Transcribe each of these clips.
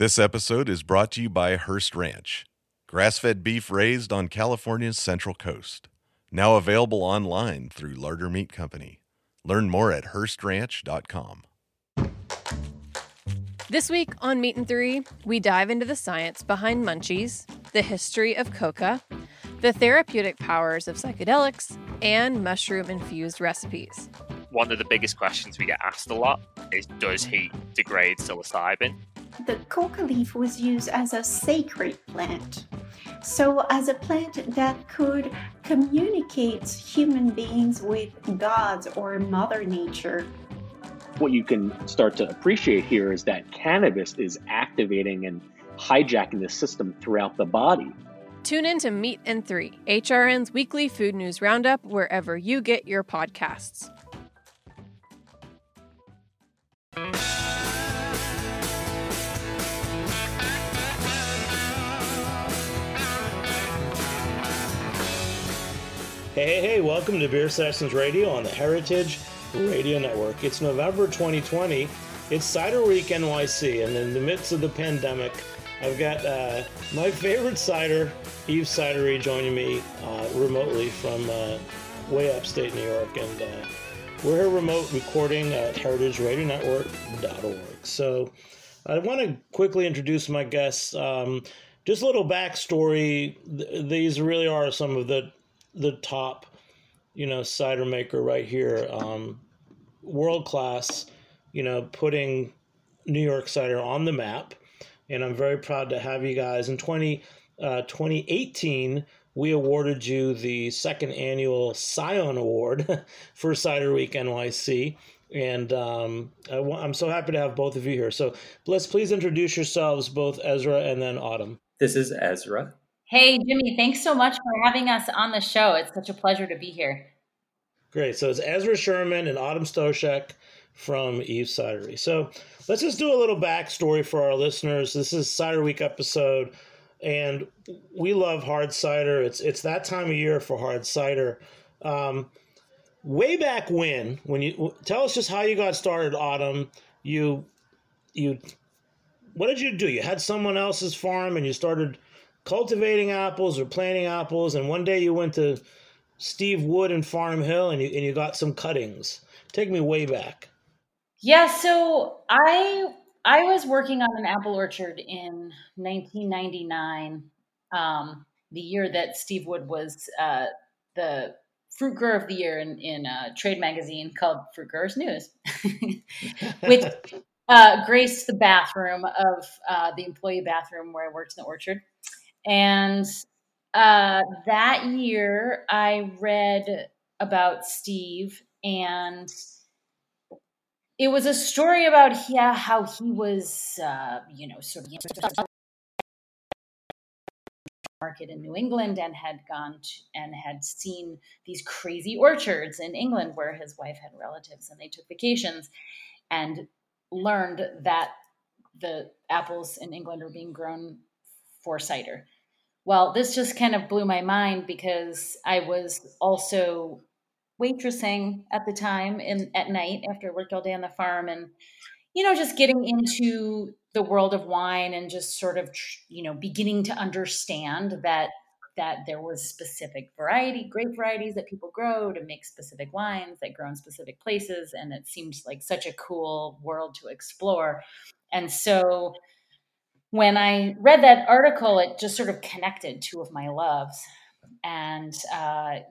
This episode is brought to you by Hearst Ranch, grass-fed beef raised on California's Central Coast. Now available online through Larder Meat Company. Learn more at HearstRanch.com. This week on Meat and Three, we dive into the science behind munchies, the history of coca, the therapeutic powers of psychedelics, and mushroom-infused recipes. One of the biggest questions we get asked a lot is, does heat degrade psilocybin? The coca leaf was used as a sacred plant. So as a plant that could communicate human beings with gods or Mother Nature. What you can start to appreciate here is that cannabis is activating and hijacking the system throughout the body. Tune in to Meat and Three, HRN's weekly food news roundup, wherever you get your podcasts. Hey, welcome to Beer Sessions Radio on the Heritage Radio Network. It's November 2020. It's Cider Week NYC, and in the midst of the pandemic, I've got my favorite cider, Eve Cidery, joining me remotely from way upstate New York, and we're here remote recording at heritageradionetwork.org. So I want to quickly introduce my guests. Just a little backstory. These really are some of the top, cider maker right here, world class, putting New York cider on the map. And I'm very proud to have you guys. In 2018, we awarded you the second annual Scion Award for Cider Week NYC. And I'm so happy to have both of you here. So let's please introduce yourselves, both Ezra and then Autumn. This is Ezra. Hey, Jimmy, thanks so much for having us on the show. It's such a pleasure to be here. Great. So it's Ezra Sherman and Autumn Stoshek from Eve Cidery. So let's just do a little backstory for our listeners. This is Cider Week episode, and we love hard cider. It's that time of year for hard cider. Way back when you tell us just how you got started, Autumn. What did you do? You had someone else's farm and you started cultivating apples or planting apples, and one day you went to Steve Wood in Farm Hill and you got some cuttings. Take me way back. Yeah, so I was working on an apple orchard in 1999, the year that Steve Wood was the Fruit Grower of the Year in a trade magazine called Fruit Growers News, which graced the bathroom of the employee bathroom where I worked in the orchard. And that year I read about Steve, and it was a story about how he was, sort of market in New England and had gone and had seen these crazy orchards in England where his wife had relatives and they took vacations, and learned that the apples in England are being grown for cider. Well, this just kind of blew my mind because I was also waitressing at the time at night after I worked all day on the farm, and just getting into the world of wine and just sort of beginning to understand that there was specific grape varieties that people grow to make specific wines that grow in specific places, and it seemed like such a cool world to explore. And so when I read that article, it just sort of connected two of my loves. And I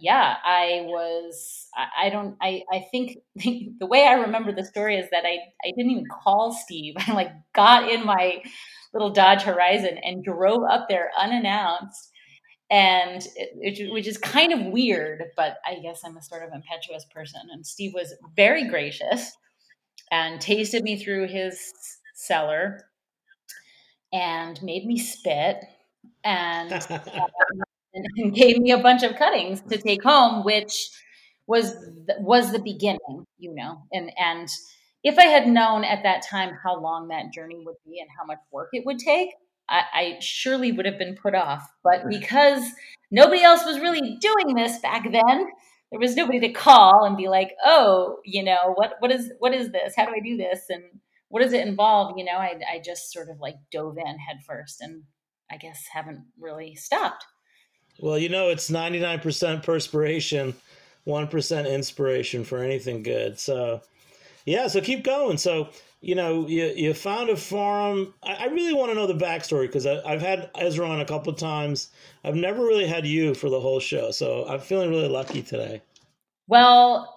think the way I remember the story is that I didn't even call Steve. I got in my little Dodge Horizon and drove up there unannounced, and which is kind of weird, but I guess I'm a sort of impetuous person. And Steve was very gracious and tasted me through his cellar and made me spit and and gave me a bunch of cuttings to take home, which was the beginning, and if I had known at that time how long that journey would be and how much work it would take, I surely would have been put off. But because nobody else was really doing this back then, there was nobody to call and be like, oh, what is this? How do I do this? And what does it involve? I just sort of like dove in head first, and I guess haven't really stopped. Well, it's 99% perspiration, 1% inspiration for anything good. So, yeah, so keep going. So, you found a forum. I really want to know the backstory, because I've had Ezra on a couple of times. I've never really had you for the whole show, so I'm feeling really lucky today. Well,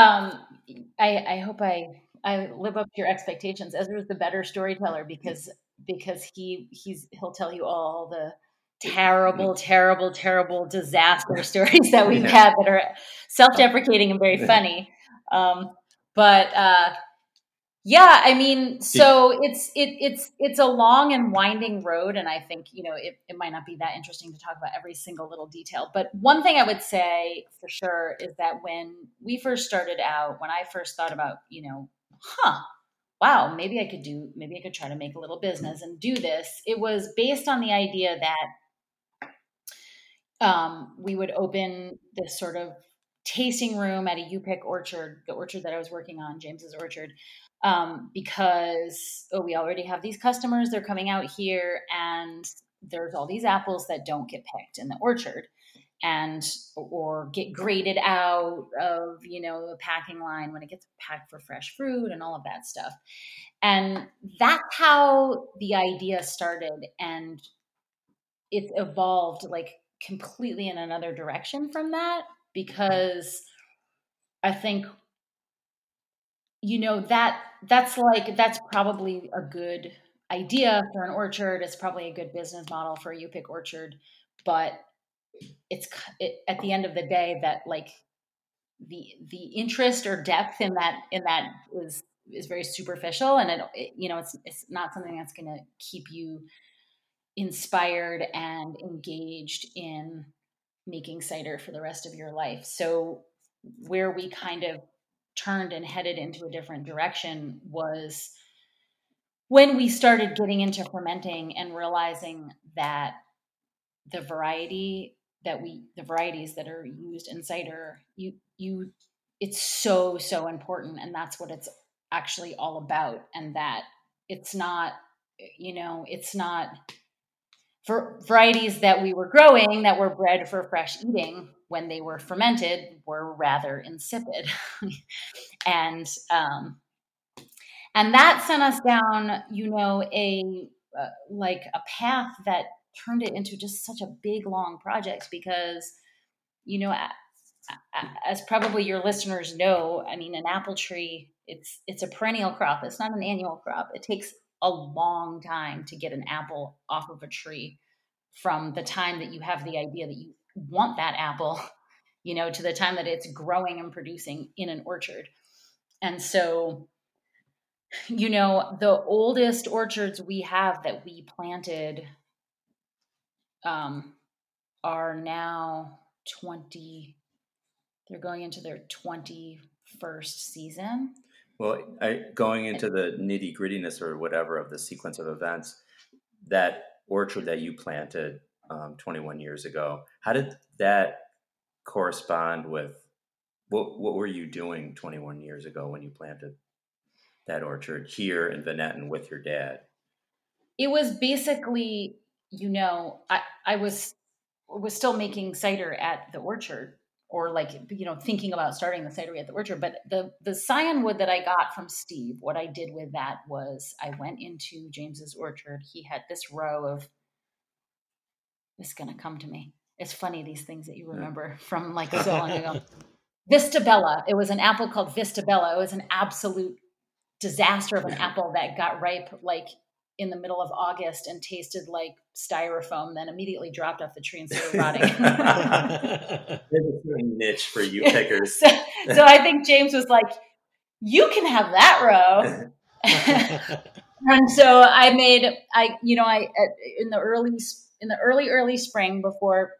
I hope I live up to your expectations. Ezra's the better storyteller because he'll tell you all the terrible disaster stories that we've had that are self-deprecating and very funny. Yeah, I mean, so it's a long and winding road, and I think it might not be that interesting to talk about every single little detail. But one thing I would say for sure is that when we first started out, when I first thought about wow, maybe I could try to make a little business and do this. It was based on the idea that we would open this sort of tasting room at a U-Pick orchard, the orchard that I was working on, James's Orchard, because we already have these customers, they're coming out here, and there's all these apples that don't get picked in the orchard or get graded out of the packing line when it gets packed for fresh fruit and all of that stuff. And that's how the idea started, and it's evolved like completely in another direction from that, because I think that's probably a good idea for an orchard. It's probably a good business model for a U-Pick orchard, but at the end of the day, that like the interest or depth in that is very superficial, and it's not something that's going to keep you inspired and engaged in making cider for the rest of your life. So where we kind of turned and headed into a different direction was when we started getting into fermenting and realizing that the varieties that are used in cider, it's so important, and that's what it's actually all about. And that it's not for varieties that we were growing that were bred for fresh eating, when they were fermented, were rather insipid. And that sent us down, a path that turned it into just such a big, long project, because, as probably your listeners know, I mean, an apple tree, it's a perennial crop. It's not an annual crop. It takes a long time to get an apple off of a tree, from the time that you have the idea that you want that apple, to the time that it's growing and producing in an orchard. And so, the oldest orchards we have that we planted are now they're going into their 21st season. Well, going into the nitty grittiness or whatever of the sequence of events, that orchard that you planted 21 years ago, how did that correspond with what were you doing 21 years ago when you planted that orchard here in Van Etten with your dad? It was basically, I was still making cider at the orchard, or thinking about starting the cidery at the orchard. But the scion wood that I got from Steve, what I did with that was I went into James's orchard. He had this row of, this is going to come to me. It's funny, these things that you remember from so long ago. Vista Bella. It was an apple called Vista Bella. It was an absolute disaster of an apple that got ripe in the middle of August and tasted like styrofoam, then immediately dropped off the tree and started rotting. There's a certain niche for you pickers. So I think James was like, you can have that row. And so in the early spring, before,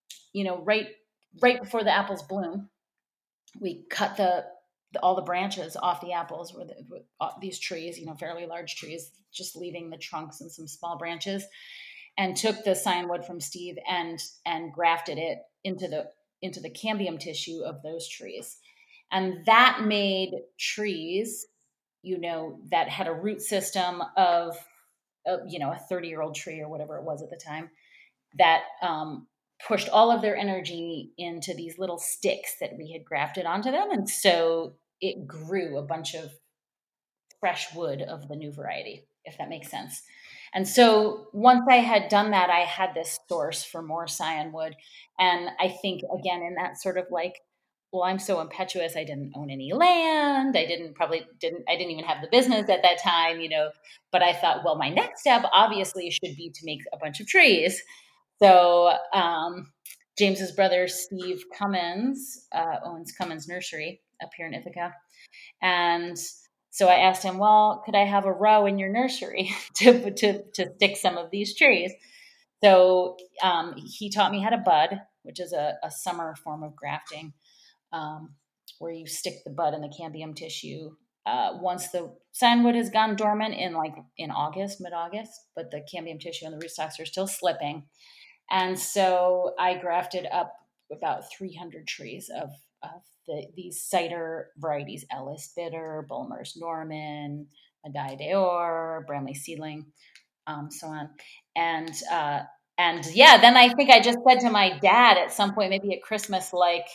right before the apples bloom, we cut all the branches off the apples with these trees, fairly large trees, just leaving the trunks and some small branches, and took the scion wood from Steve and grafted it into the cambium tissue of those trees. And that made trees that had a root system of a 30-year-old tree or whatever it was at the time that pushed all of their energy into these little sticks that we had grafted onto them. And so it grew a bunch of fresh wood of the new variety, if that makes sense. And so once I had done that, I had this source for more scion wood. And I think, again, in that sort of like, well, I'm so impetuous. I didn't own any land. I didn't even have the business at that time, but I thought, well, my next step obviously should be to make a bunch of trees. So James's brother, Steve Cummins, owns Cummins Nursery up here in Ithaca. And so I asked him, well, could I have a row in your nursery to stick some of these trees? So he taught me how to bud, which is a summer form of grafting, where you stick the bud in the cambium tissue once the scion wood has gone dormant in August, mid-August, but the cambium tissue and the rootstocks are still slipping. And so I grafted up about 300 trees of these cider varieties: Ellis Bitter, Bulmers Norman, Medaille d'Or, Bramley Seedling, so on. And then I think I just said to my dad at some point, maybe at Christmas,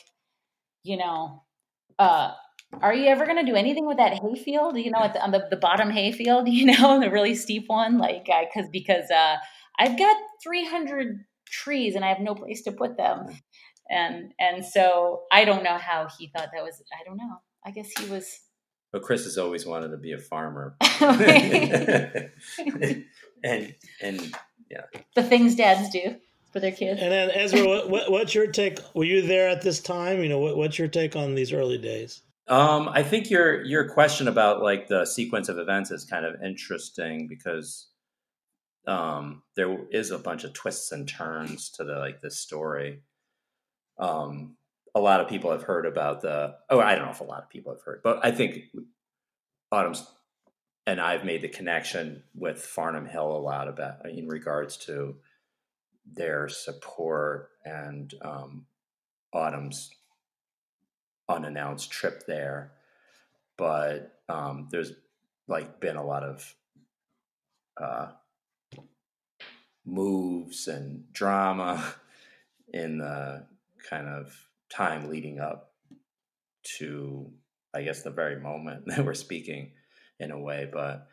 are you ever going to do anything with that hayfield? On the bottom hayfield, the really steep one, because I've got 300 trees and I have no place to put them. And so I don't know how he thought that was. I don't know. I guess he was. But Chris has always wanted to be a farmer. and yeah, the things dads do for their kids. And then Ezra, what's your take? Were you there at this time? What's your take on these early days? I think your question about like the sequence of events is kind of interesting because there is a bunch of twists and turns to this story. A lot of people have heard about I don't know if a lot of people have heard, but I think Autumn's and I've made the connection with Farnham Hill a lot about in regards to their support and Autumn's unannounced trip there. But there's been a lot of moves and drama in the kind of time leading up to, I guess, the very moment that we're speaking in a way. But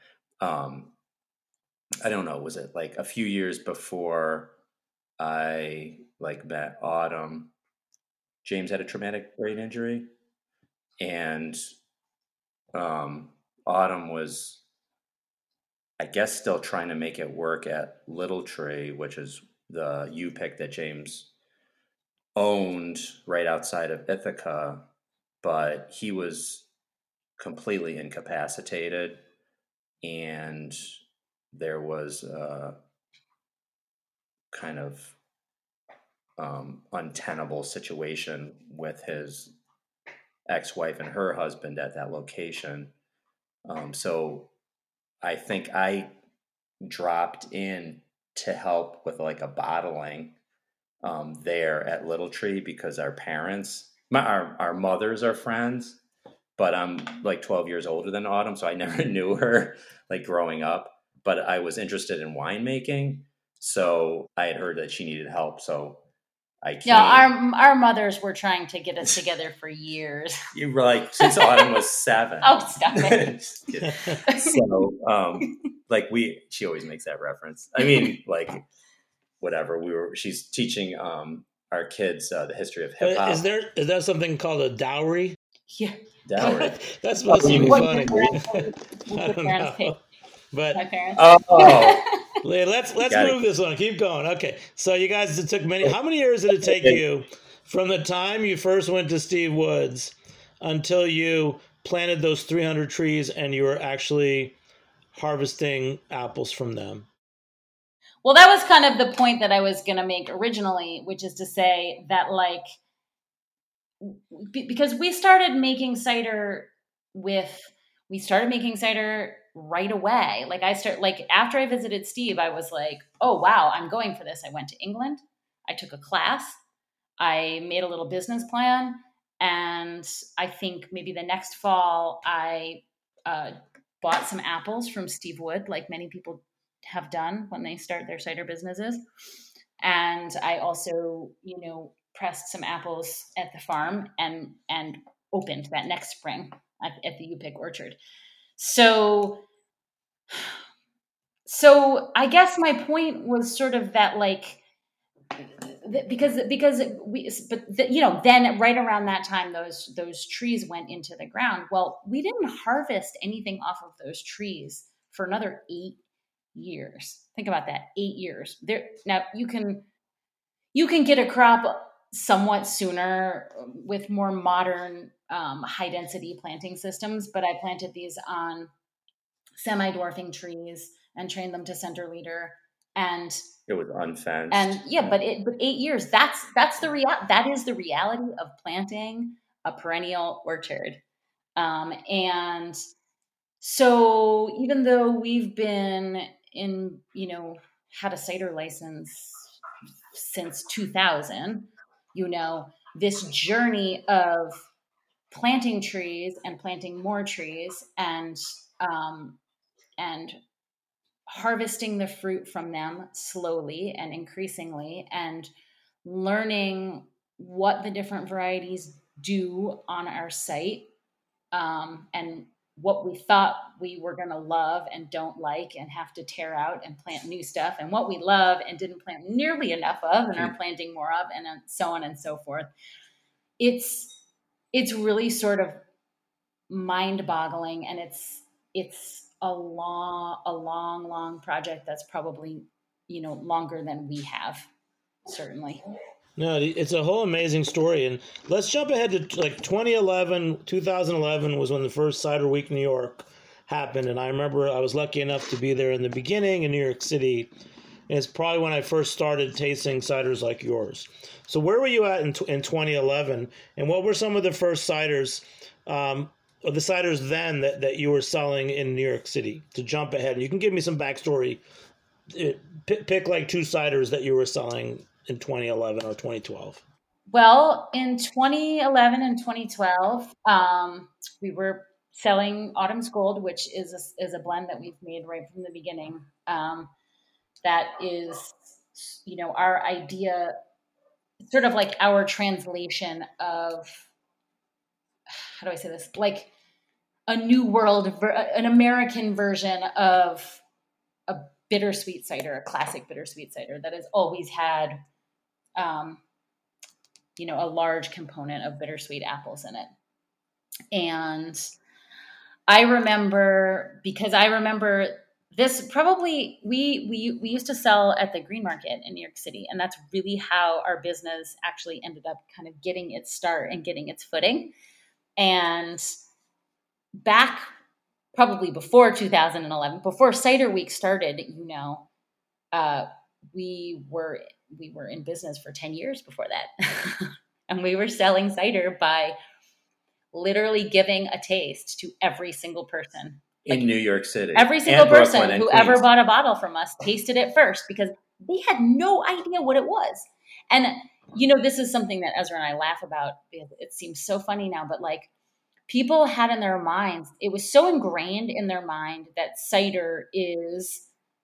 I don't know, was it a few years before I met Autumn, James had a traumatic brain injury, and Autumn was, I guess, still trying to make it work at Little Tree, which is the U-Pick that James owned right outside of Ithaca, but he was completely incapacitated, and there was a kind of untenable situation with his ex-wife and her husband at that location. So I think I dropped in to help with a bottling there at Little Tree because our parents, our mothers are friends, but I'm 12 years older than Autumn, so I never knew her growing up, but I was interested in winemaking, so I had heard that she needed help, so I came. Yeah, our mothers were trying to get us together for years. You were since Autumn was 7. Oh, stop it. So, she always makes that reference. I mean, whatever, she's teaching our kids the history of hip hop. Is there something called a dowry? Yeah. Dowry. That's supposed to be funny. I don't know. But my parents. let's move this on. Keep going. Okay. So you guys, it took how many years did it take you from the time you first went to Steve Woods until you planted those 300 trees and you were actually harvesting apples from them? Well, that was kind of the point that I was going to make originally, which is to say that because we started making cider right away. After I visited Steve, I was oh, wow, I'm going for this. I went to England. I took a class. I made a little business plan. And I think maybe the next fall, I bought some apples from Steve Wood, like many people have done when they start their cider businesses. And I also, pressed some apples at the farm and opened that next spring at the U-Pick orchard. So I guess my point was sort of that, like, because then right around that time, those trees went into the ground. Well, we didn't harvest anything off of those trees for another 8 years. Think about that, 8 years. Now you can get a crop somewhat sooner with more modern high density planting systems, but I planted these on semi-dwarfing trees and trained them to center leader, and it was unfenced. And but 8 years, that is the reality of planting a perennial orchard. And so even though we've been had a cider license since 2000, this journey of planting trees and planting more trees and harvesting the fruit from them slowly and increasingly, and learning what the different varieties do on our site, and what we thought we were going to love and don't like and have to tear out and plant new stuff, and what we love and didn't plant nearly enough of and are planting more of, and so on and so forth. It's really sort of mind-boggling, and it's a long project that's probably, longer than we have, certainly. No, it's a whole amazing story. And let's jump ahead to like 2011 was when the first Cider Week New York happened. And I remember I was lucky enough to be there in the beginning in New York City. And it's probably when I first started tasting ciders like yours. So where were you at in 2011? And what were some of the first ciders, or the ciders then that you were selling in New York City? To jump ahead, you can give me some backstory. Pick like 2 ciders that you were selling in 2011 or 2012. Well, in 2011 and 2012, we were selling Autumn's Gold, which is a blend that we've made right from the beginning. That is, our idea, sort of like our translation of, how do I say this? Like a new world, an American version of a bittersweet cider, a classic bittersweet cider that has always had, a large component of bittersweet apples in it. And I remember this probably, we used to sell at the Green Market in New York City. And that's really how our business actually ended up kind of getting its start and getting its footing. And back probably before 2011, before Cider Week started, we were in business for 10 years before that. And we were selling cider by literally giving a taste to every single person. In New York City. Every single person who ever bought a bottle from us tasted it first, because they had no idea what it was. And, this is something that Ezra and I laugh about. It seems so funny now, but like, people had in their minds, it was so ingrained in their mind that cider is,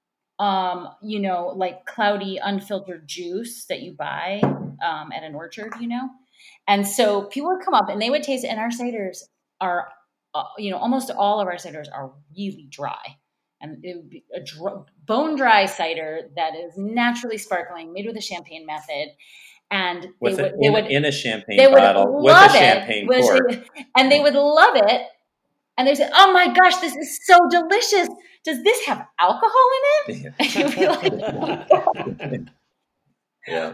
like cloudy, unfiltered juice that you buy at an orchard, And so people would come up and they would taste it, and our ciders are, almost all of our ciders are really dry. And it would be a bone dry cider that is naturally sparkling, made with a champagne method. And they would in a champagne bottle with a champagne cork. And they would love it. And they say, "Oh my gosh, this is so delicious. Does this have alcohol in it?" And you'd be like, yeah.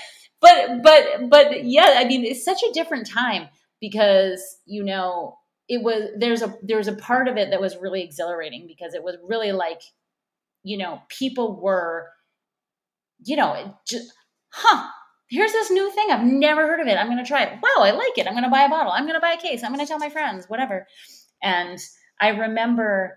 But yeah, I mean, it's such a different time because, there's a part of it that was really exhilarating, because it was really like, people were, here's this new thing. I've never heard of it. I'm going to try it. Wow, I like it. I'm going to buy a bottle. I'm going to buy a case. I'm going to tell my friends, whatever. And I remember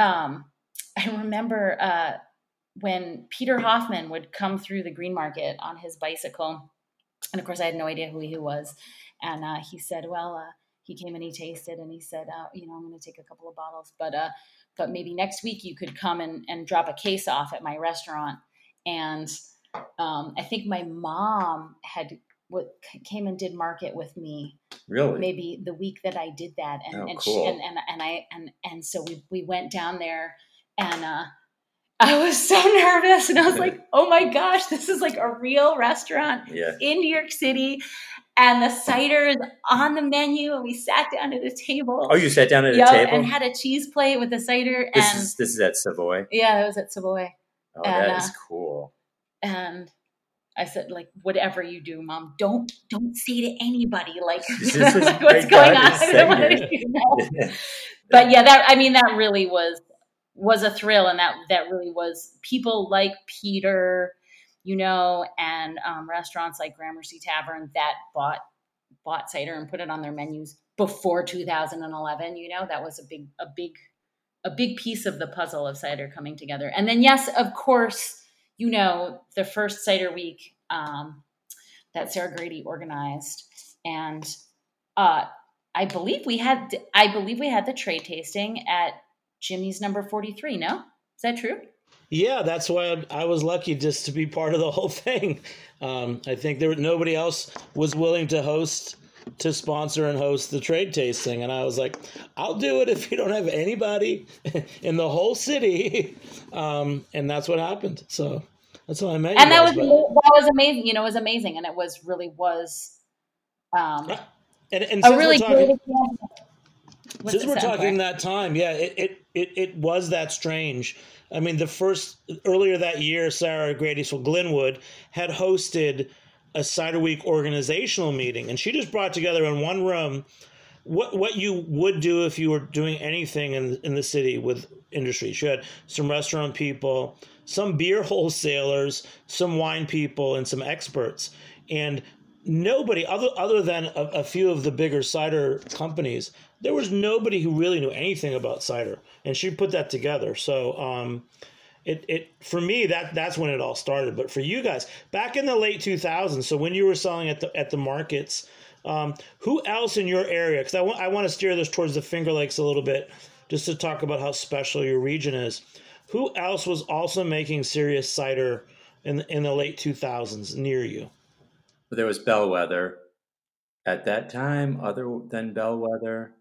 when Peter Hoffman would come through the Green Market on his bicycle. And of course, I had no idea who he was. And he said, he came and he tasted, and he said, I'm going to take a couple of bottles. But but maybe next week you could come and drop a case off at my restaurant. And I think my mom came and did market with me. Really? Maybe the week that I did that, Cool. And so we went down there, and I was so nervous, and I was like, oh my gosh, this is like a real restaurant in New York City. And the cider is on the menu, and we sat down at a table. Oh, you sat down at a table? And had a cheese plate with the cider. This is at Savoy? Yeah, it was at Savoy. Oh, that is cool. And I said, like, whatever you do, Mom, don't say to anybody, like, like what's going on. I don't want to know. But yeah, that really was a thrill, and that really was people like Peter, and restaurants like Gramercy Tavern that bought cider and put it on their menus before 2011. That was a big piece of the puzzle of cider coming together. And then, yes, of course, the first cider week that Sarah Grady organized, and I believe we had the trade tasting at Jimmy's number 43. No, is that true? Yeah, that's why I was lucky just to be part of the whole thing. I think nobody else was willing to sponsor and host the trade tasting. And I was like, I'll do it if you don't have anybody in the whole city. And that's what happened. So that's what I meant. And that was amazing. It was amazing. And it was and a really great example. Since we're talking that time, yeah, it was that strange. I mean, earlier that year, Sarah Grady's for Glenwood had hosted a Cider Week organizational meeting, and she just brought together in one room what you would do if you were doing anything in the city with industry. She had some restaurant people, some beer wholesalers, some wine people, and some experts. And nobody, other than a few of the bigger cider companies, there was nobody who really knew anything about cider. And she put that together. So for me, that's when it all started. But for you guys, back in the late 2000s, so when you were selling at the markets, who else in your area? Because I want to steer this towards the Finger Lakes a little bit, just to talk about how special your region is. Who else was also making serious cider in the late 2000s near you? There was Bellwether at that time. Other than Bellwether,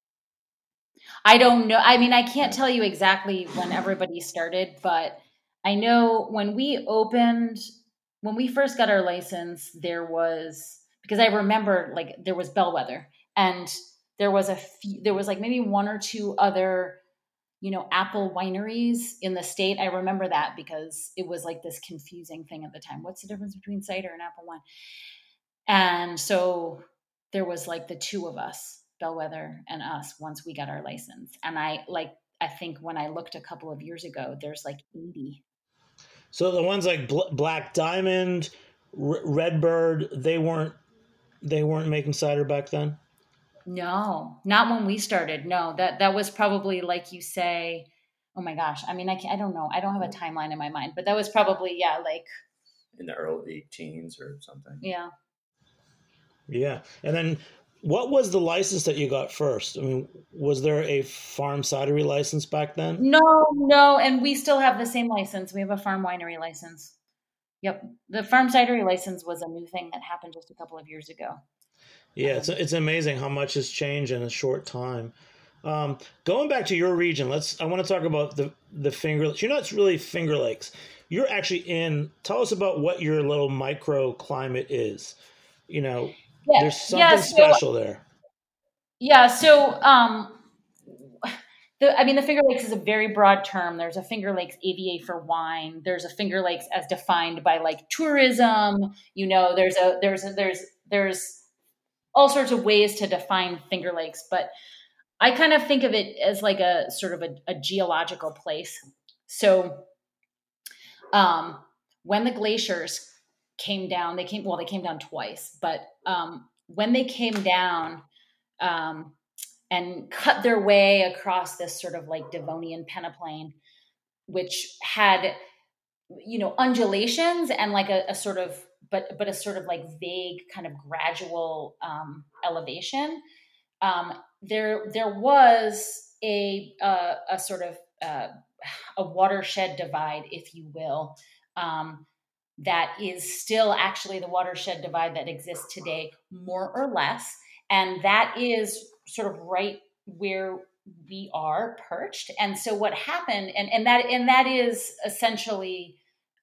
I don't know. I mean, I can't tell you exactly when everybody started, but I know when we first got our license, because I remember like there was Bellwether, and there was like maybe one or two other, apple wineries in the state. I remember that because it was like this confusing thing at the time. What's the difference between cider and apple wine? And so there was like the two of us, Bellwether and us, once we got our license. And I think when I looked a couple of years ago, there's like 80. So the ones like Black Diamond, Redbird, they weren't making cider back then? No, not when we started. No, that was probably, like you say, oh my gosh. I mean, I don't know. I don't have a timeline in my mind, but that was probably, like in the early teens or something. Yeah. Yeah. And then what was the license that you got first? I mean, was there a farm cidery license back then? No. And we still have the same license. We have a farm winery license. Yep. The farm cidery license was a new thing that happened just a couple of years ago. Yeah, it's amazing how much has changed in a short time. Going back to your region, I want to talk about the Finger Lakes. It's really Finger Lakes. You're actually tell us about what your little microclimate is. There's something special there. Yeah, so the Finger Lakes is a very broad term. There's a Finger Lakes AVA for wine. There's a Finger Lakes as defined by like tourism. There's all sorts of ways to define Finger Lakes, but I kind of think of it as like a sort of a geological place. So when the glaciers came down, they came down twice, but when they came down and cut their way across this sort of like Devonian peneplain, which had, undulations and like a sort of, but a sort of like vague kind of gradual elevation. There was a sort of a watershed divide, if you will, that is still actually the watershed divide that exists today, more or less. And that is sort of right where we are perched. And so what happened, and that is essentially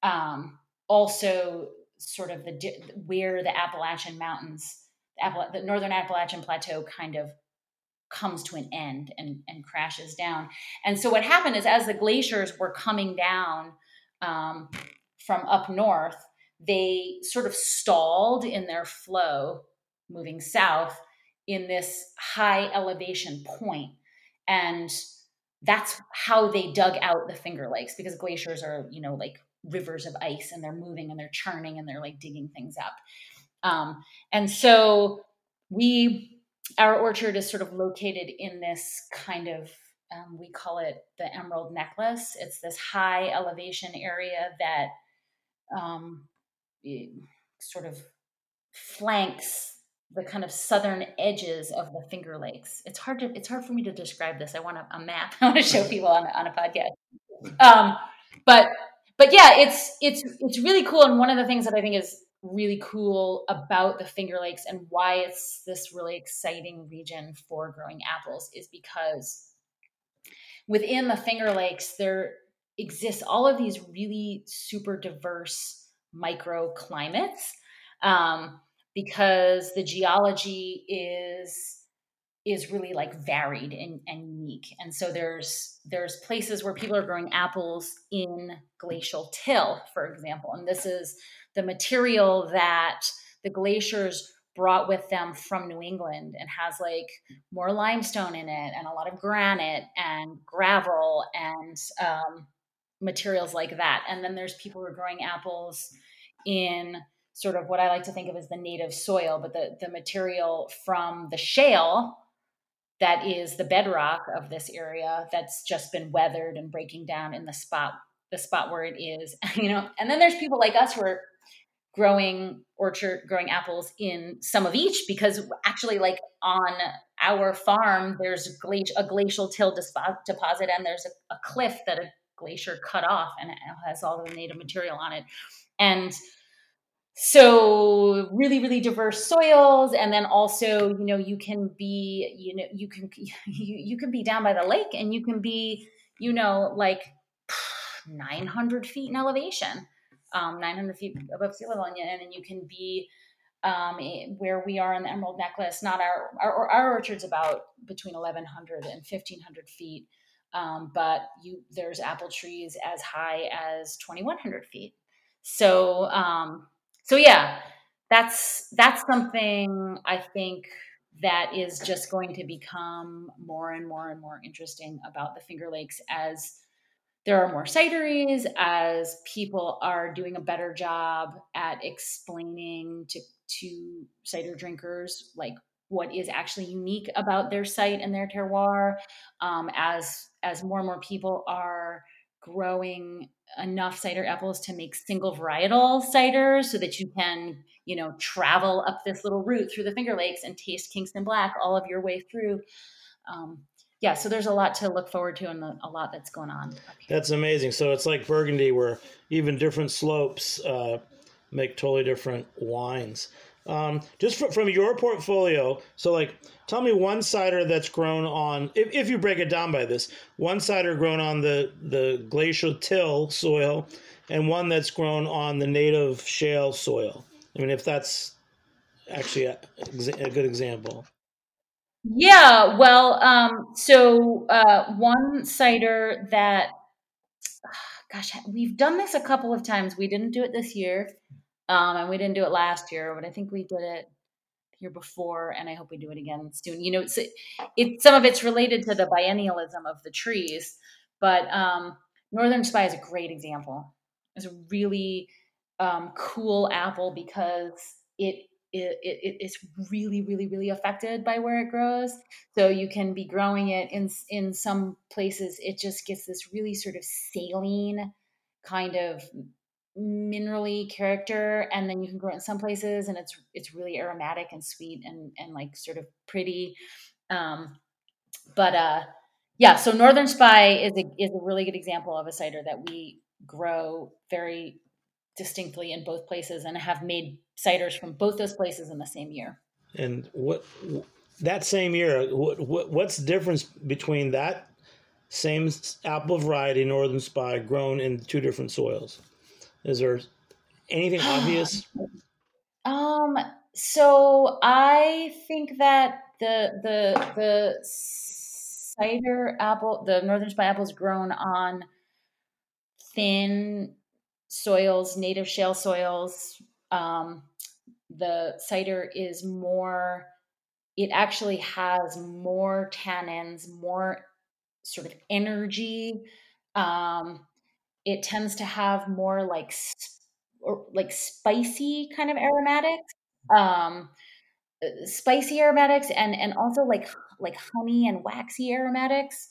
also sort of where the Appalachian Mountains, the Northern Appalachian Plateau kind of comes to an end and crashes down. And so what happened is, as the glaciers were coming down from up north, they sort of stalled in their flow moving south in this high elevation point. And that's how they dug out the Finger Lakes, because glaciers are, like rivers of ice, and they're moving and they're churning and they're like digging things up. And so our orchard is sort of located in this kind of, we call it the Emerald Necklace. It's this high elevation area that sort of flanks the kind of southern edges of the Finger Lakes. It's hard for me to describe this. I want a map. I want to show people on a podcast. But yeah, it's really cool. And one of the things that I think is really cool about the Finger Lakes and why it's this really exciting region for growing apples is because within the Finger Lakes, there exists all of these really super diverse microclimates, because the geology is really like varied and unique. And so there's places where people are growing apples in glacial till, for example. And this is the material that the glaciers brought with them from New England, and has like more limestone in it and a lot of granite and gravel and materials like that. And then there's people who are growing apples in sort of what I like to think of as the native soil, but the material from the shale that is the bedrock of this area that's just been weathered and breaking down in the spot where it is, and then there's people like us who are growing apples in some of each, because actually like on our farm, there's a glacial till deposit, and there's a cliff that a glacier cut off, and it has all the native material on it. And so really, really diverse soils. And then also, you can be down by the lake, and you can be, like 900 feet in elevation, 900 feet above sea level. And then you can be where we are in the Emerald Necklace. Not our orchard's about between 1,100 and 1,500 feet. But there's apple trees as high as 2,100 feet. So yeah, that's something I think that is just going to become more and more and more interesting about the Finger Lakes as there are more cideries, as people are doing a better job at explaining to cider drinkers like what is actually unique about their site and their terroir, as more and more people are growing enough cider apples to make single varietal ciders, so that you can, travel up this little route through the Finger Lakes and taste Kingston Black all of your way through. So there's a lot to look forward to, and a lot that's going on. That's amazing. So it's like Burgundy, where even different slopes make totally different wines. Just from your portfolio, so like, tell me one cider that's grown on, if you break it down by this, one cider grown on the glacial till soil, and one that's grown on the native shale soil. I mean, if that's actually a good example. Yeah, well, so one cider that, gosh, we've done this a couple of times. We didn't do it this year. And we didn't do it last year, but I think we did it the year before, and I hope we do it again soon. Some of it's related to the biennialism of the trees, but Northern Spy is a great example. It's a really cool apple because it's really, really, really affected by where it grows. So you can be growing it in some places. It just gets this really sort of saline kind of minerally character, and then you can grow it in some places and it's really aromatic and sweet and like sort of pretty. Yeah, so Northern Spy is a really good example of a cider that we grow very distinctly in both places and have made ciders from both those places in the same year. And that same year, what's the difference between that same apple variety, Northern Spy, grown in two different soils? Is there anything obvious? So I think that the cider apple, the Northern Spy apple, is grown on thin soils, native shale soils. The cider is more, it actually has more tannins, more sort of energy. It tends to have more like spicy kind of aromatics. Spicy aromatics and also like honey and waxy aromatics.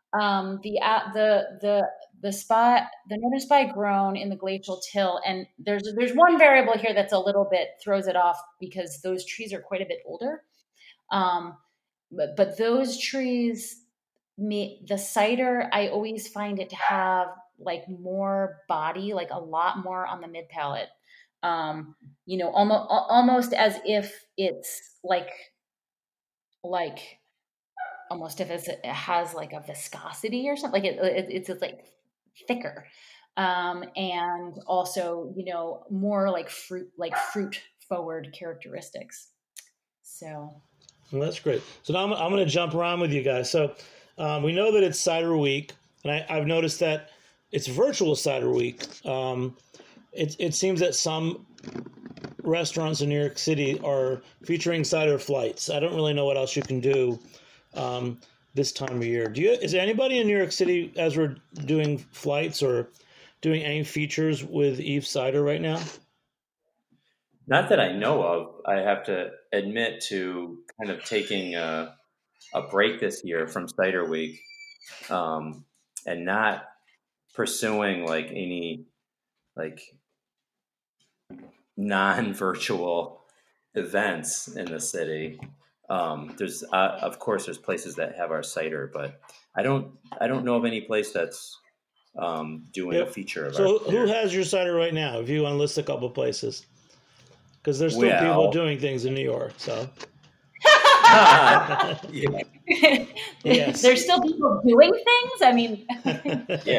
The Northern Spy grown in the glacial till, and there's one variable here that's a little bit throws it off because those trees are quite a bit older. But those trees, the cider, I always find it to have like more body, like a lot more on the mid palate. Almost as if it's like almost if it has like a viscosity or something, like it's like thicker, and also more like fruit forward characteristics. So well, that's great. So now I'm going to jump around with you guys. So we know that it's Cider Week, and I've noticed that it's virtual Cider Week. It seems that some restaurants in New York City are featuring cider flights. I don't really know what else you can do this time of year. Is there anybody in New York City, as we're doing flights or doing any features with Eve Cider right now? Not that I know of. I have to admit to kind of taking a break this year from Cider Week, and not pursuing like any like non-virtual events in the city. There's of course there's places that have our cider, but I don't know of any place that's doing a feature of so our cider. Who has your cider right now, if you want to list a couple places? Because there's still people doing things in New York, so yeah. Yes. There's still people doing things. I mean, Yeah,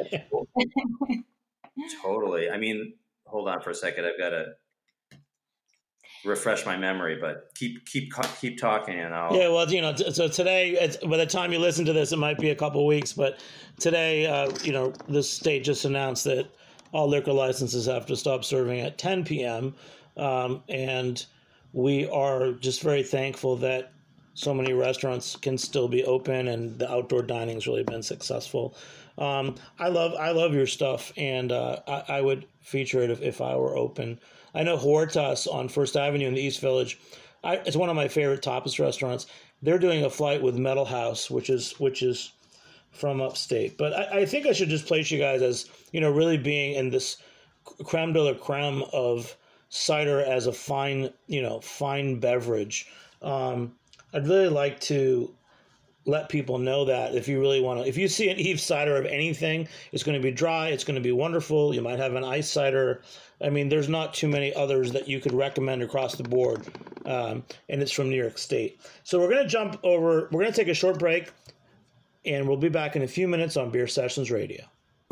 totally. I mean, hold on for a second. I've got to refresh my memory, but keep talking, and I'll. Yeah, well, so today, by the time you listen to this, it might be a couple of weeks, but today, the state just announced that all liquor licenses have to stop serving at 10 p.m., and we are just very thankful that so many restaurants can still be open, and the outdoor dining's really been successful. I love your stuff, and I would feature it if I were open. I know Huertas on First Avenue in the East Village. It's one of my favorite tapas restaurants. They're doing a flight with Metal House, which is from upstate. But I think I should just place you guys as really being in this creme de la creme of cider as a fine beverage. I'd really like to let people know that if you really want to, if you see an Eve cider of anything, it's going to be dry, it's going to be wonderful. You might have an ice cider. I mean, there's not too many others that you could recommend across the board, and it's from New York State. So we're going to take a short break, and we'll be back in a few minutes on Beer Sessions Radio.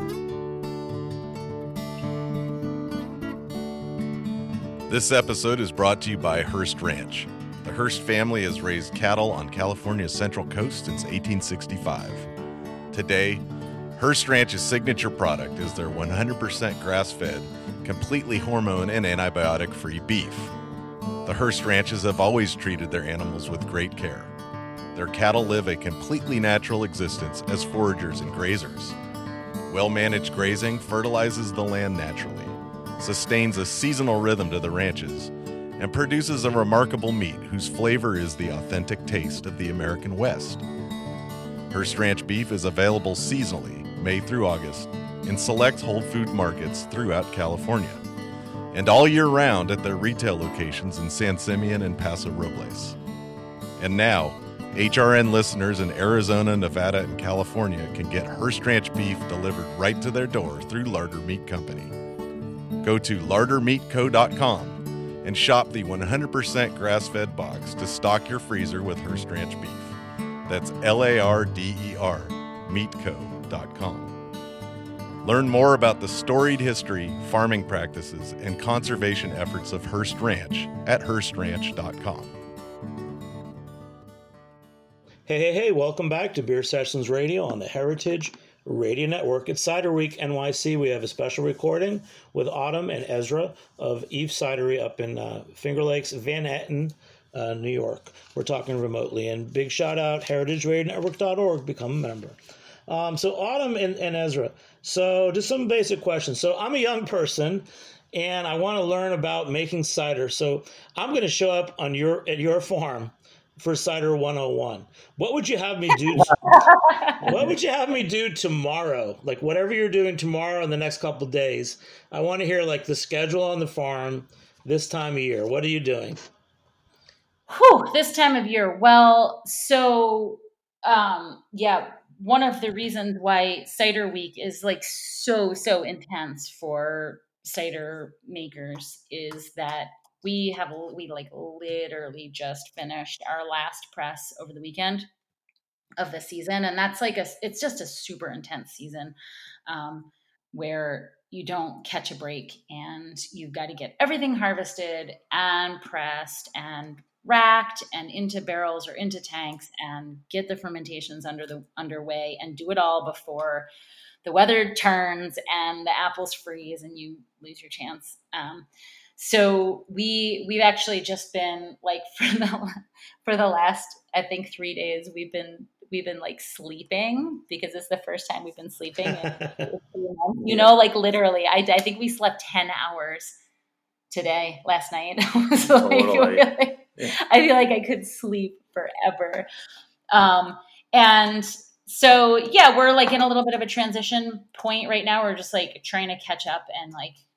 This episode is brought to you by Hearst Ranch. The Hearst family has raised cattle on California's Central Coast since 1865. Today, Hearst Ranch's signature product is their 100% grass-fed, completely hormone and antibiotic-free beef. The Hearst Ranches have always treated their animals with great care. Their cattle live a completely natural existence as foragers and grazers. Well-managed grazing fertilizes the land naturally, sustains a seasonal rhythm to the ranches, and produces a remarkable meat whose flavor is the authentic taste of the American West. Hearst Ranch beef is available seasonally, May through August, in select Whole Food markets throughout California, and all year round at their retail locations in San Simeon and Paso Robles. And now, HRN listeners in Arizona, Nevada, and California can get Hearst Ranch beef delivered right to their door through Larder Meat Company. Go to lardermeatco.com and shop the 100% grass-fed box to stock your freezer with Hearst Ranch beef. That's LARDER, meatco.com. Learn more about the storied history, farming practices, and conservation efforts of Hearst Ranch at HearstRanch.com. Hey, welcome back to Beer Sessions Radio on the Heritage Radio Network. It's Cider Week NYC. We have a special recording with Autumn and Ezra of Eve Cidery up in Finger Lakes, Van Etten, New York. We're talking remotely. And big shout out, heritageradionetwork.org. Become a member. So Autumn and Ezra. So just some basic questions. So I'm a young person, and I want to learn about making cider. So I'm going to show up at your farm for Cider 101. What would you have me do? What would you have me do tomorrow? Like whatever you're doing tomorrow and the next couple of days. I want to hear like the schedule on the farm this time of year. What are you doing? This time of year. Well, so one of the reasons why Cider Week is like so intense for cider makers is that we like literally just finished our last press over the weekend of the season. And that's like it's just a super intense season where you don't catch a break and you've got to get everything harvested and pressed and racked and into barrels or into tanks and get the fermentations underway and do it all before the weather turns and the apples freeze and you lose your chance. So we've actually just been like for the last, I think 3 days, we've been like sleeping because it's the first time we've been sleeping. Like literally, I think we slept 10 hours last night. So totally. I feel like I could sleep forever. And so, we're like in a little bit of a transition point right now. We're just like trying to catch up and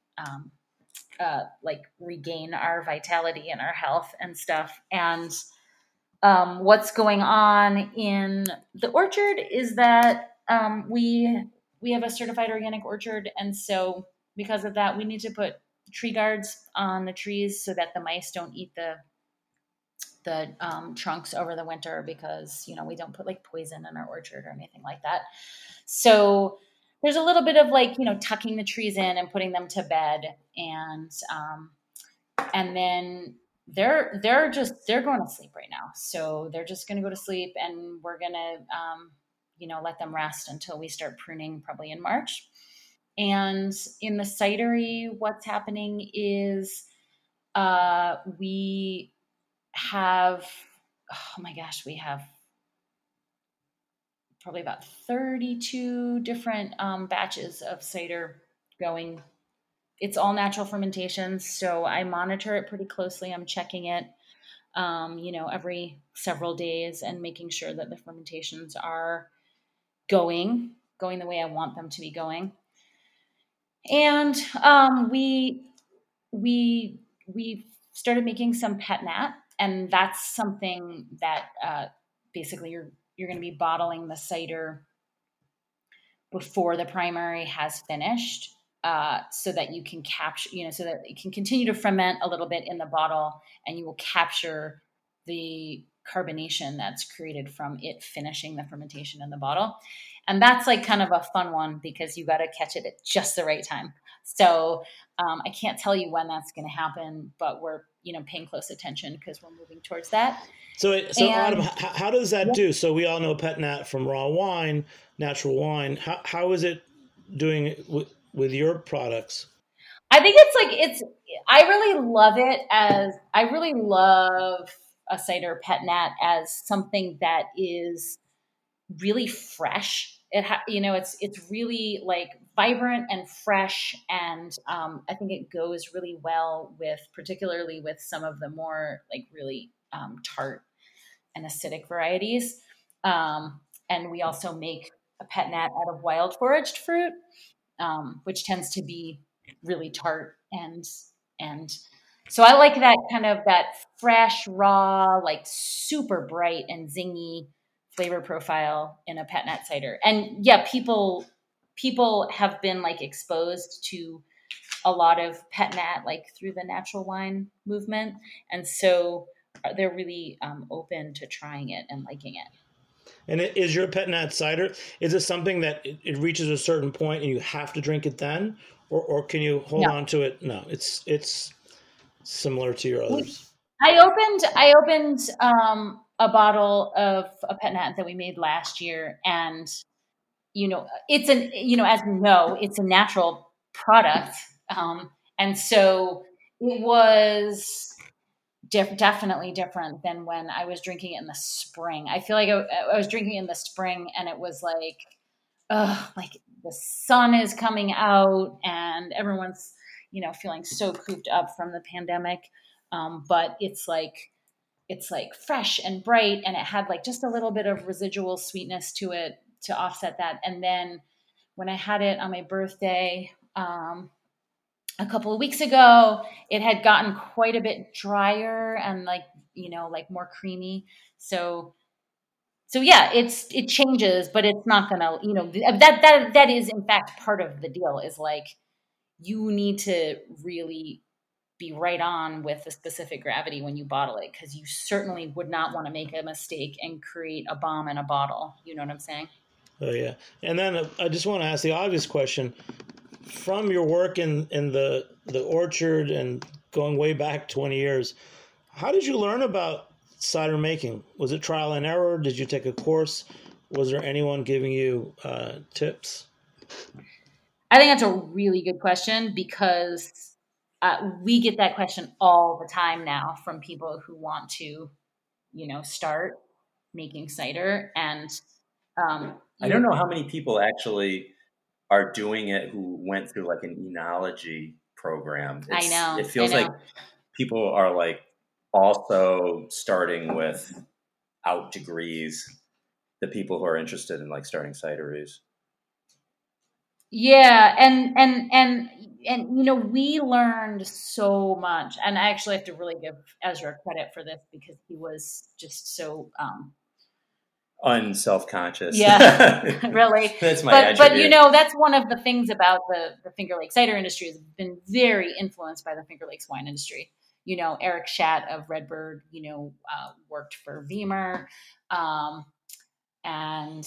like regain our vitality and our health and stuff. And what's going on in the orchard is that we have a certified organic orchard. And so because of that, we need to put tree guards on the trees so that the mice don't eat the trunks over the winter because, we don't put like poison in our orchard or anything like that. So there's a little bit of like, tucking the trees in and putting them to bed. And then they're going to sleep right now. So they're just going to go to sleep and we're going to, let them rest until we start pruning probably in March. And in the cidery, what's happening is we have probably about 32 different batches of cider going. It's all natural fermentations, so I monitor it pretty closely. I'm checking it, every several days and making sure that the fermentations are going the way I want them to be going. And we started making some pet nat, and that's something that basically you're going to be bottling the cider before the primary has finished, so that you can capture, so that it can continue to ferment a little bit in the bottle, and you will capture the carbonation that's created from it finishing the fermentation in the bottle. And that's like kind of a fun one because you got to catch it at just the right time. So I can't tell you when that's going to happen, but we're, paying close attention because we're moving towards that. So Autumn, how does that do? So we all know pet nat from raw wine, natural wine. How is it doing with your products? I think I really love a cider pet nat as something that is really fresh. It's really like vibrant and fresh, and I think it goes really well particularly with some of the more like really tart and acidic varieties. And we also make a pet nat out of wild foraged fruit, which tends to be really tart and So I like that kind of that fresh, raw, like super bright and zingy flavor profile in a pet nat cider. And yeah, people have been like exposed to a lot of pet nat like through the natural wine movement, and so they're really open to trying it and liking it. And is your pet nat cider, is it something that it reaches a certain point and you have to drink it then, or can you hold on to it? No, it's similar to your others. I opened a bottle of a pet nat that we made last year, and it's as you know, it's a natural product, and so it was definitely different than when I was drinking it in the spring. I feel like I was drinking it in the spring, and it was like the sun is coming out, and everyone's feeling so cooped up from the pandemic. But it's like fresh and bright, and it had like just a little bit of residual sweetness to it to offset that. And then when I had it on my birthday a couple of weeks ago, it had gotten quite a bit drier and like more creamy. So yeah, it changes, but it's not gonna, that is in fact part of the deal, is like you need to really be right on with the specific gravity when you bottle it, because you certainly would not want to make a mistake and create a bomb in a bottle. You know what I'm saying? Oh yeah. And then I just want to ask the obvious question. From your work in the orchard and going way back 20 years, how did you learn about cider making? Was it trial and error? Did you take a course? Was there anyone giving you tips? I think that's a really good question, because we get that question all the time now from people who want to, start making cider. And I don't know how many people actually are doing it who went through like an enology program. I know. It feels like people are like also starting without degrees, the people who are interested in like starting cideries. Yeah, and we learned so much, and I actually have to really give Ezra credit for this, because he was just so unself-conscious. Yeah, really. That's my attribute. But that's one of the things about the Finger Lakes cider industry, has been very influenced by the Finger Lakes wine industry. Eric Schatt of Redbird, worked for Weimer, and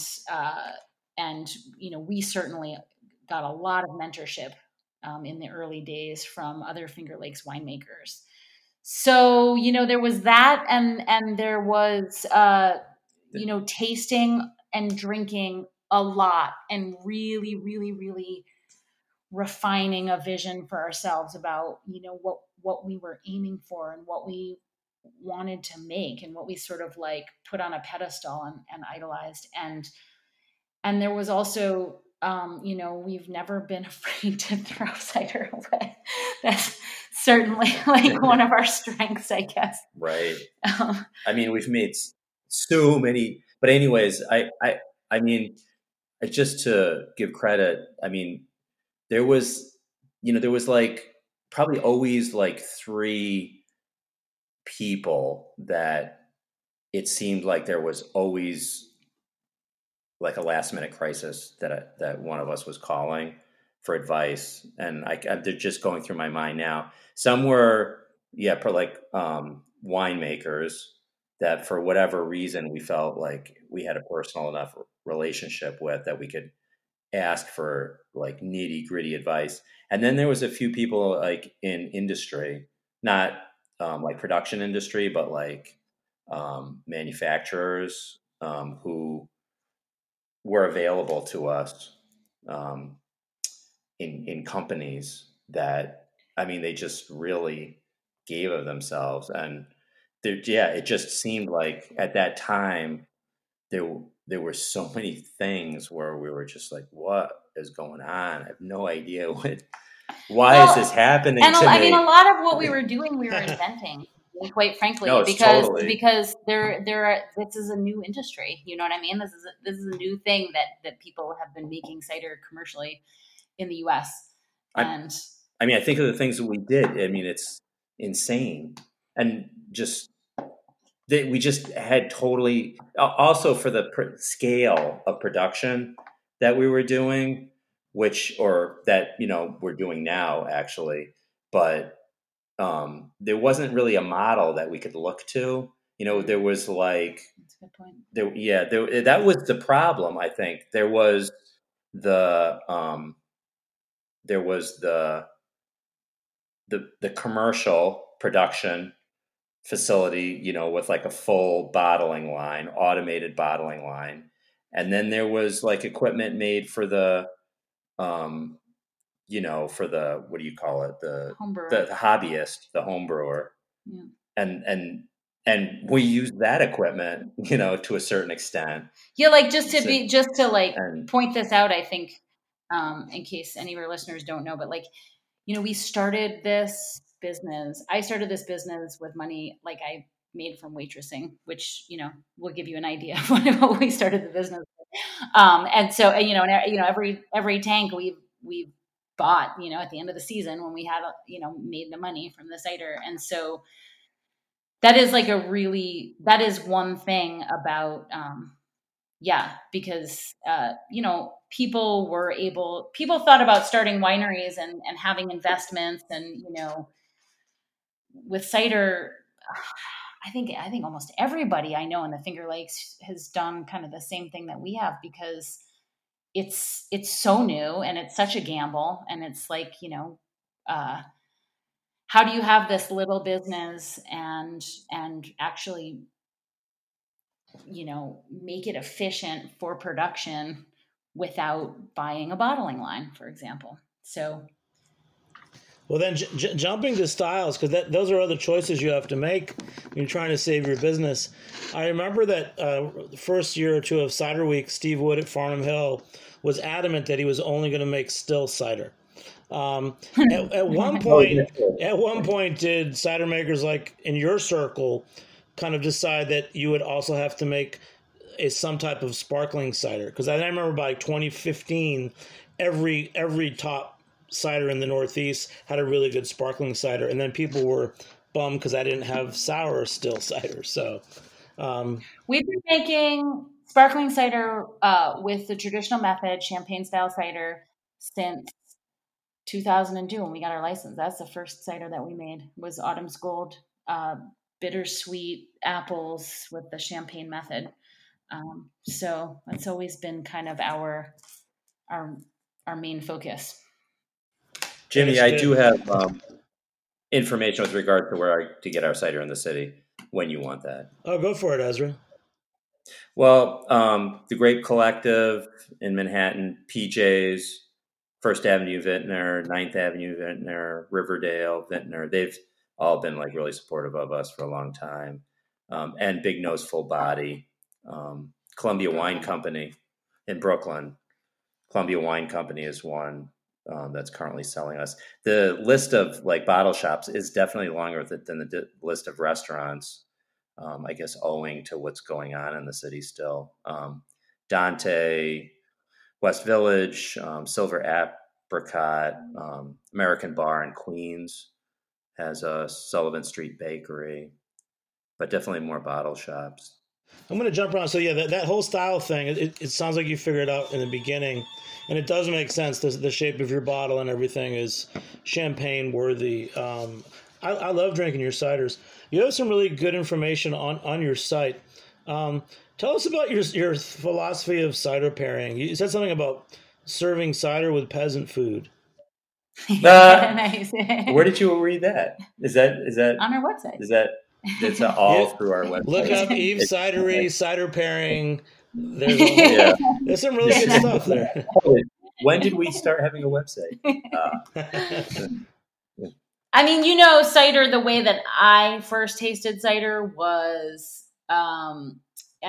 we certainly got a lot of mentorship in the early days from other Finger Lakes winemakers. So, there was that, and there was, tasting and drinking a lot, and really, really, really refining a vision for ourselves about, what we were aiming for and what we wanted to make, and what we sort of like put on a pedestal and idolized. And there was also, we've never been afraid to throw cider away. That's certainly like one of our strengths, I guess. Right. I mean, we've made so many, but anyways, I mean, just to give credit, I mean, there was like probably always like 3 people that it seemed like there was always like a last minute crisis that one of us was calling for advice. And they're just going through my mind now. Some were, winemakers that for whatever reason we felt like we had a personal enough relationship with that we could ask for like nitty gritty advice. And then there was a few people like in industry, not like production industry, but like manufacturers who were available to us in companies that, I mean, they just really gave of themselves. And it just seemed like at that time there were so many things where we were just like, what is going on? I have no idea why is this happening to me? I mean, a lot of what we were doing, we were inventing. Quite frankly, because this is a new industry. You know what I mean? This is a new thing that people have been making cider commercially in the U.S. And I mean, I think of the things that we did. I mean, it's insane. And we just had totally, also for the scale of production that we were doing, that we're doing now actually, but there wasn't really a model that we could look to. There was like, That's a good point. That was the problem. I think there was the commercial production facility, with like a full bottling line, automated bottling line. And then there was like equipment made for the, for the, what do you call it? The hobbyist, the home brewer. Yeah. And we use that equipment, to a certain extent. Yeah. Like just to point this out, I think, in case any of our listeners don't know, but like, we started this business. I started this business with money like I made from waitressing, which, will give you an idea of what we started the business with. And so, every tank we've bought, at the end of the season when we had, made the money from the cider. And so that is like that is one thing about, because, people thought about starting wineries and having investments and, with cider, I think almost everybody I know in the Finger Lakes has done kind of the same thing that we have, because it's so new and it's such a gamble. And it's like, how do you have this little business and actually, make it efficient for production without buying a bottling line, for example. So, well, then jumping to styles, because those are other choices you have to make when you're trying to save your business. I remember that the first year or two of Cider Week, Steve Wood at Farnham Hill was adamant that he was only going to make still cider. At one point, did cider makers like in your circle kind of decide that you would also have to make some type of sparkling cider? Because I remember by 2015, every top cider in the Northeast had a really good sparkling cider, and then people were bummed because I didn't have sour still cider. So we've been making sparkling cider with the traditional method, champagne style cider, since 2002 when we got our license. That's the first cider that we made, was Autumn's Gold, bittersweet apples with the champagne method. So that's always been kind of our main focus. Jimmy, I do have information with regard to to get our cider in the city when you want that. Oh, go for it, Ezra. Well, the Grape Collective in Manhattan, PJ's, First Avenue Vintner, 9th Avenue Vintner, Riverdale Vintner, they've all been like really supportive of us for a long time. And Big Nose Full Body, Columbia Wine Company in Brooklyn. Columbia Wine Company is one that's currently selling us. The list of like bottle shops is definitely longer than the list of restaurants, I guess owing to what's going on in the city still. Dante, West Village, Silver Apricot, American Bar in Queens has a Sullivan Street Bakery, but definitely more bottle shops. I'm going to jump around. So yeah, that whole style thing, it sounds like you figured it out in the beginning, and it does make sense. The shape of your bottle and everything is champagne worthy. I love drinking your ciders. You have some really good information on your site. Tell us about your philosophy of cider pairing. You said something about serving cider with peasant food. Nice. Where did you read that? Is that on our website? It's all through our website. Look up Eve Cidery, cider pairing. There's some really good stuff there. When did we start having a website? I mean, cider, the way that I first tasted cider was in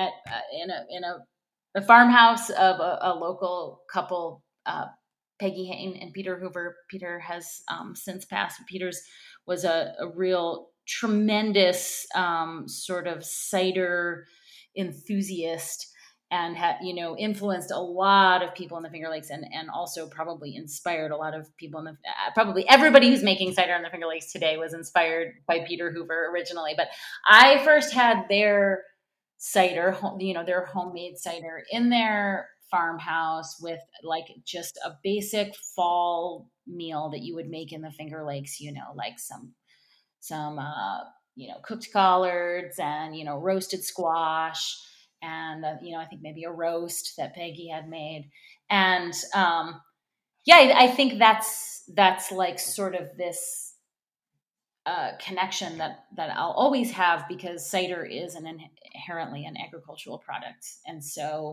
a farmhouse of a local couple, Peggy Hayne and Peter Hoover. Peter has since passed. Peter's was a real tremendous sort of cider enthusiast. and influenced a lot of people in the Finger Lakes, and also probably inspired a lot of people in the probably everybody who's making cider in the Finger Lakes today was inspired by Peter Hoover originally. But I first had their cider, their homemade cider in their farmhouse with like just a basic fall meal that you would make in the Finger Lakes, like some cooked collards and, roasted squash and, I think maybe a roast that Peggy had made. And, I think that's like sort of this connection that I'll always have, because cider is inherently an agricultural product. And so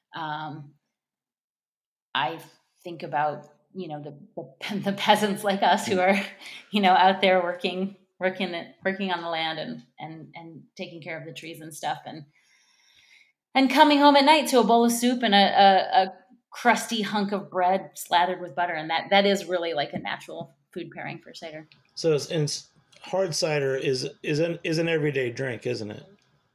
I think about, the peasants like us who are, out there working on the land and taking care of the trees and stuff, and coming home at night to a bowl of soup and a crusty hunk of bread slathered with butter. And that is really like a natural food pairing for cider. So hard cider is an everyday drink, isn't it?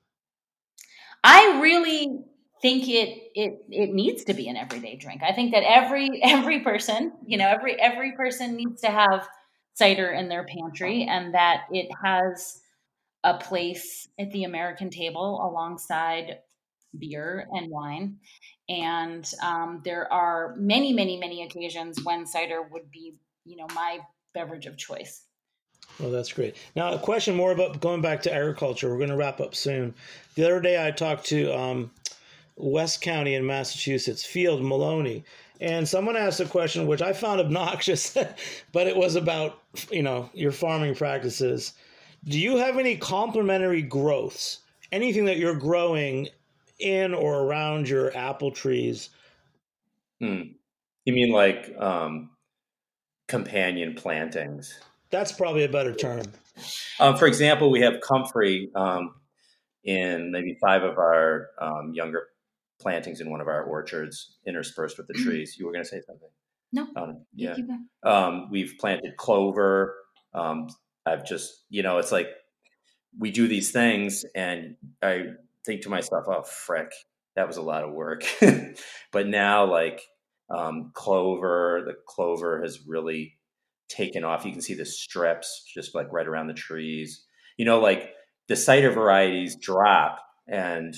I really think it needs to be an everyday drink. I think that every person, every person needs to have cider in their pantry, and that it has a place at the American table alongside beer and wine. And there are many, many, many occasions when cider would be, my beverage of choice. Well, that's great. Now, a question more about going back to agriculture. We're going to wrap up soon. The other day I talked to West County in Massachusetts, Field Maloney, and someone asked a question which I found obnoxious, but it was about, your farming practices. Do you have any complementary growths? Anything that you're growing in or around your apple trees? You mean like companion plantings? That's probably a better term. For example, we have comfrey in maybe 5 of our younger plantings in one of our orchards, interspersed with the trees. You were going to say something? No. Yeah. We've planted clover. I've just, it's like we do these things and I think to myself, oh, frick, that was a lot of work. But now like the clover has really taken off. You can see the strips just like right around the trees. Like the cider varieties drop, and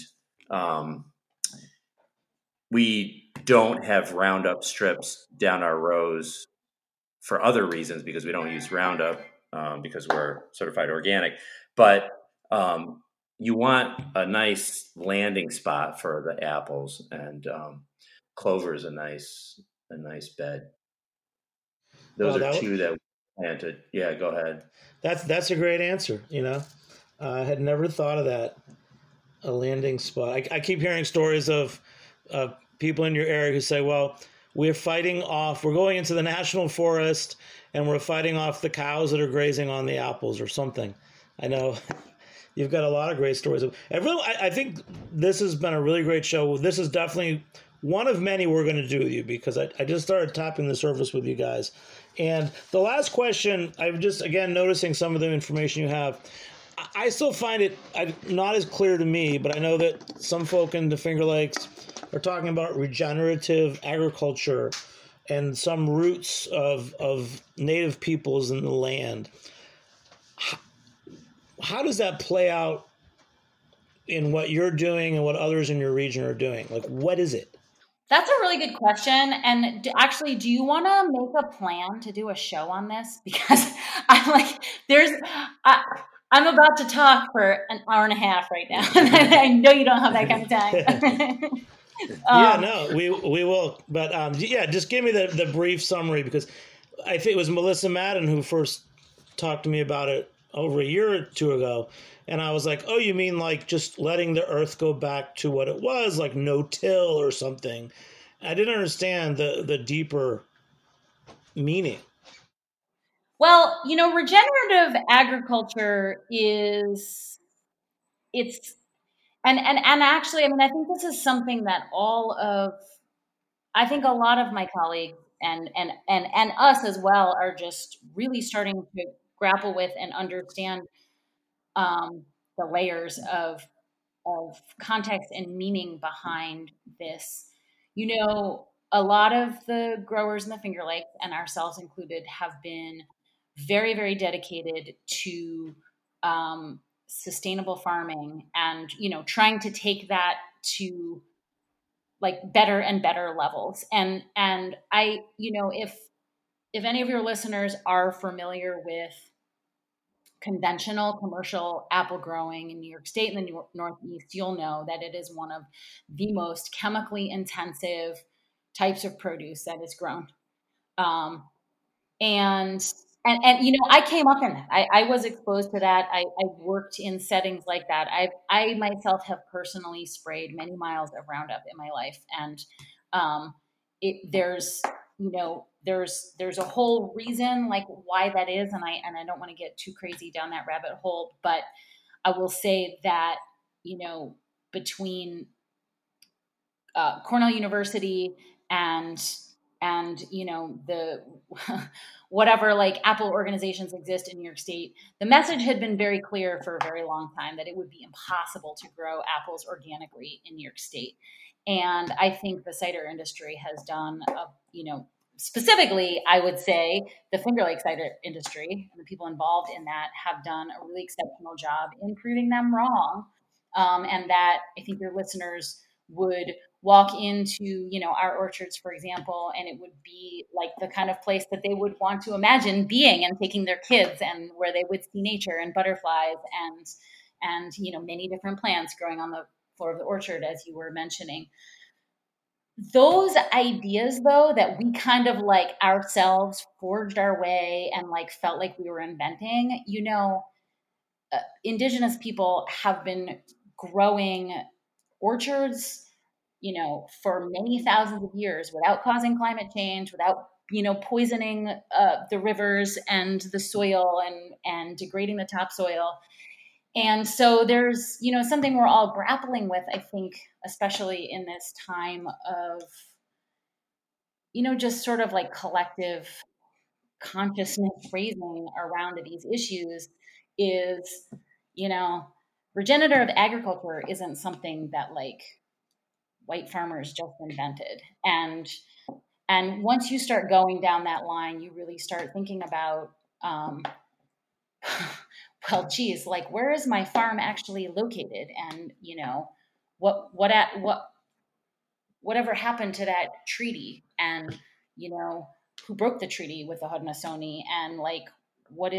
we don't have Roundup strips down our rows for other reasons, because we don't use Roundup because we're certified organic. But you want a nice landing spot for the apples, and clover is a nice bed. Those are 2 that we planted. Yeah, go ahead. That's a great answer. I had never thought of that. A landing spot. I keep hearing stories of people in your area who say, well, we're going into the national forest and we're fighting off the cows that are grazing on the apples or something. I know you've got a lot of great stories. I think this has been a really great show. This is definitely one of many we're going to do with you, because I just started tapping the surface with you guys. And the last question, I'm just, again, noticing some of the information you have. I still find it not as clear to me, but I know that some folk in the Finger Lakes are talking about regenerative agriculture and some roots of native peoples in the land. How does that play out in what you're doing and what others in your region are doing? Like, what is it? That's a really good question. And actually, do you want to make a plan to do a show on this? Because I'm about to talk for an hour and a half right now. I know you don't have that kind of time. We will. But just give me the brief summary, because I think it was Melissa Madden who first talked to me about it over a year or 2 ago. And I was like, oh, you mean like just letting the earth go back to what it was, like no-till or something? I didn't understand the deeper meaning. Well, regenerative agriculture actually, I think this is something that I think a lot of my colleagues and us as well are just really starting to grapple with and understand the layers of context and meaning behind this. You know, a lot of the growers in the Finger Lakes, and ourselves included, have been very, very dedicated to sustainable farming, and trying to take that to like better and better levels. And I, if any of your listeners are familiar with conventional commercial apple growing in New York State and the Northeast, you'll know that it is one of the most chemically intensive types of produce that is grown. And I came up in that. I was exposed to that. I worked in settings like that. I myself have personally sprayed many miles of Roundup in my life, and there's a whole reason like why that is, and I don't want to get too crazy down that rabbit hole, but I will say that between Cornell University and the whatever like Apple organizations exist in New York State, the message had been very clear for a very long time that it would be impossible to grow apples organically in New York State. And I think the cider industry has done specifically, I would say the Finger Lakes cider industry and the people involved in that have done a really exceptional job in proving them wrong. And that I think your listeners would walk into, our orchards, for example, and it would be like the kind of place that they would want to imagine being and taking their kids, and where they would see nature and butterflies and many different plants growing on the floor of the orchard, as you were mentioning. Those ideas, though, that we kind of like ourselves forged our way and like felt like we were inventing, indigenous people have been growing orchards, for many thousands of years without causing climate change, without, poisoning the rivers and the soil and degrading the topsoil. And so there's, something we're all grappling with, I think, especially in this time of, just sort of like collective consciousness raising around these issues is, regenerative agriculture isn't something that like white farmers just invented. And once you start going down that line, you really start thinking about, well, geez, like where is my farm actually located? And, whatever happened to that treaty, and, who broke the treaty with the Haudenosaunee, and like, what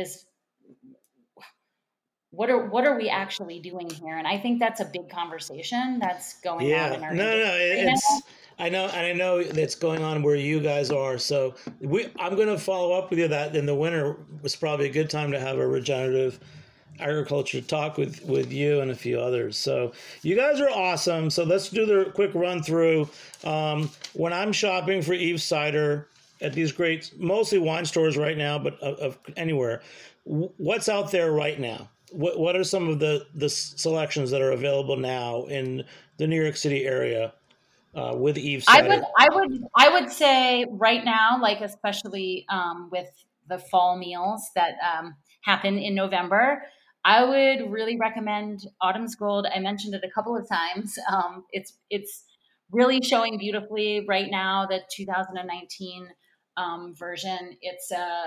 are we actually doing here? And I think that's a big conversation that's going on in our it's I know that's going on where you guys are. So I'm going to follow up with you that in the winter was probably a good time to have a regenerative agriculture talk with you and a few others. So you guys are awesome. So let's do the quick run through. When I'm shopping for Eve Cider at these great, mostly wine stores right now, but of anywhere, what's out there right now? What are some of the selections that are available now in the New York City area with Eve Cider? I would say right now, like especially with the fall meals that happen in November, I would really recommend Autumn's Gold. I mentioned it a couple of times. It's really showing beautifully right now. The 2019 version. It's a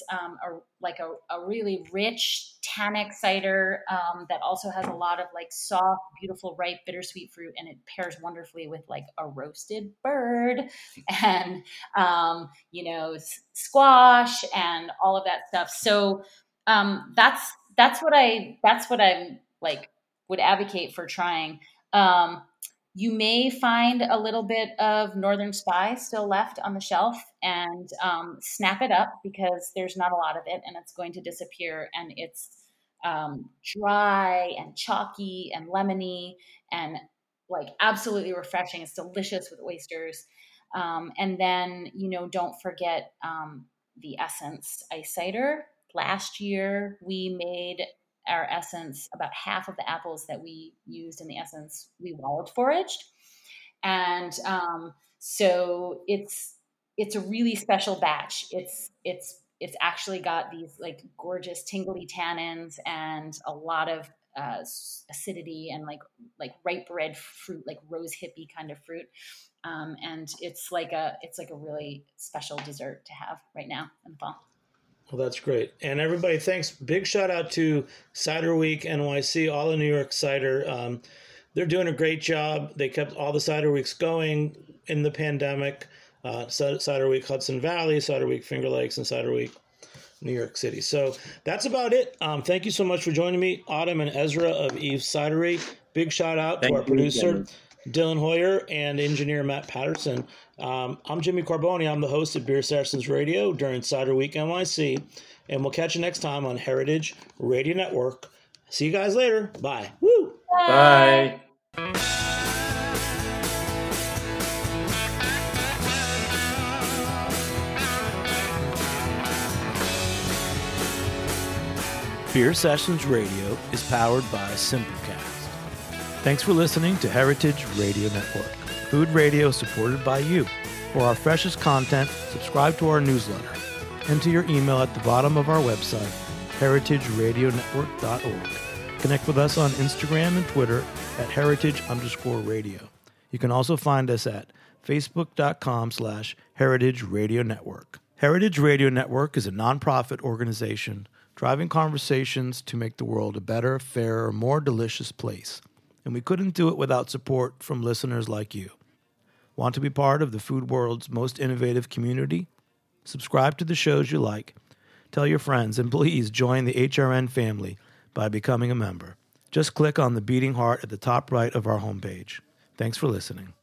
really rich tannic cider that also has a lot of like soft, beautiful, ripe, bittersweet fruit, and it pairs wonderfully with like a roasted bird and squash and all of that stuff. So that's what I'm like would advocate for trying. You may find a little bit of Northern Spy still left on the shelf, and snap it up because there's not a lot of it and it's going to disappear. And it's dry and chalky and lemony and like absolutely refreshing. It's delicious with oysters. And then, don't forget the Essence ice cider. Last year, we made our Essence, about half of the apples that we used in the Essence, we wild foraged. And so it's a really special batch. It's actually got these like gorgeous tingly tannins and a lot of acidity and like ripe red fruit, like rose hippie kind of fruit. And it's like a really special dessert to have right now in the fall. Well, that's great. And everybody, thanks. Big shout out to Cider Week NYC, all of New York Cider. They're doing a great job. They kept all the Cider Weeks going in the pandemic. Cider Week Hudson Valley, Cider Week Finger Lakes, and Cider Week New York City. So that's about it. Thank you so much for joining me, Autumn and Ezra of Eve's Cidery. Big shout out to our producer, Dylan Hoyer, and engineer Matt Patterson. I'm Jimmy Carboni. I'm the host of Beer Sessions Radio during Cider Week NYC, and we'll catch you next time on Heritage Radio Network. See you guys later. Bye. Woo! Bye. Beer Sessions Radio is powered by Simplecast. Thanks for listening to Heritage Radio Network, food radio supported by you. For our freshest content, subscribe to our newsletter. Enter your email at the bottom of our website, heritageradionetwork.org. Connect with us on Instagram and Twitter at heritage_radio. You can also find us at facebook.com/Heritage Radio Network. Heritage Radio Network is a nonprofit organization driving conversations to make the world a better, fairer, more delicious place. And we couldn't do it without support from listeners like you. Want to be part of the food world's most innovative community? Subscribe to the shows you like. Tell your friends, and please join the HRN family by becoming a member. Just click on the beating heart at the top right of our homepage. Thanks for listening.